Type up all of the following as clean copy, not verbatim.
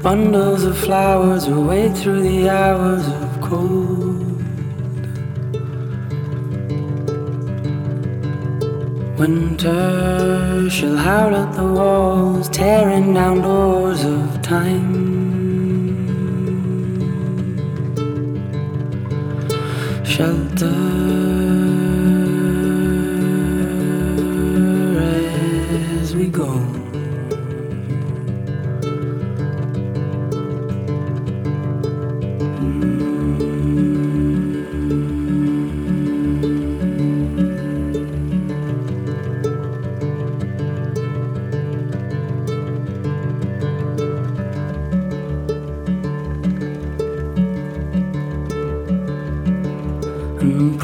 Bundles of flowers will wait through the hours of cold. Winter shall howl at the walls, tearing down doors of time. Shelter as we go. And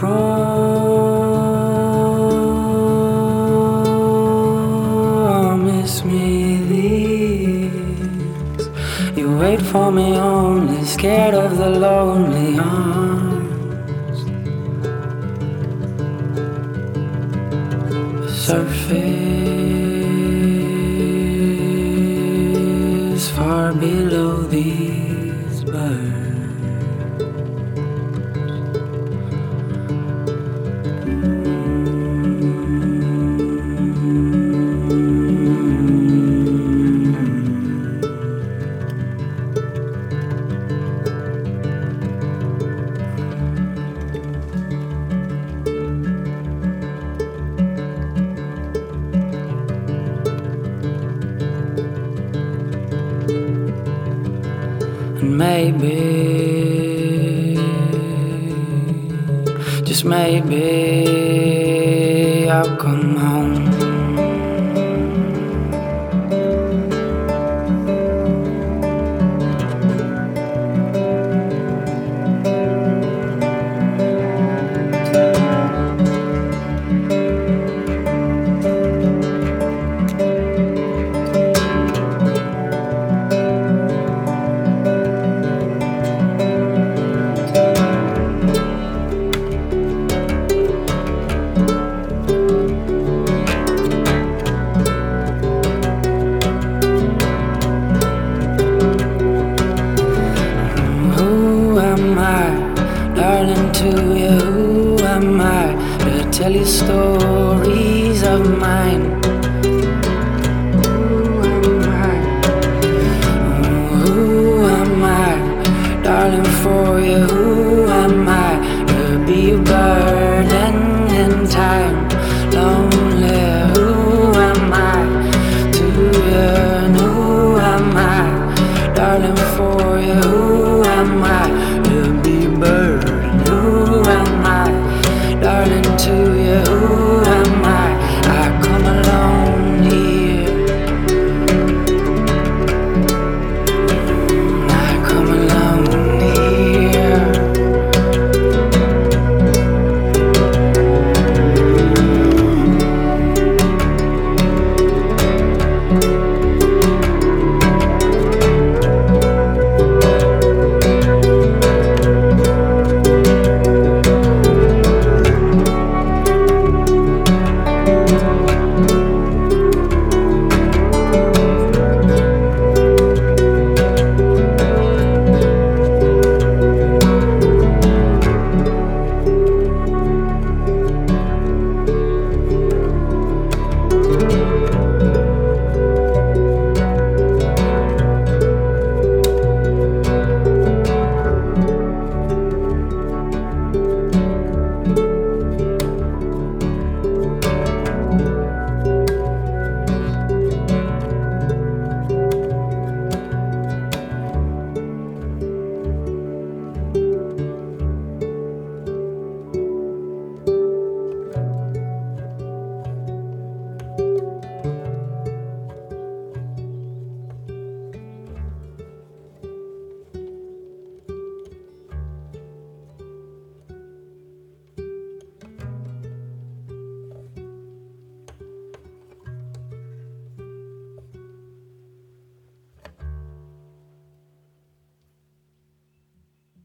promise me this. You wait for me only, scared of the lonely arms. Surface far below these birds. And maybe, just maybe, I'll come home. Darling, to you, who am I to tell you stories of mine?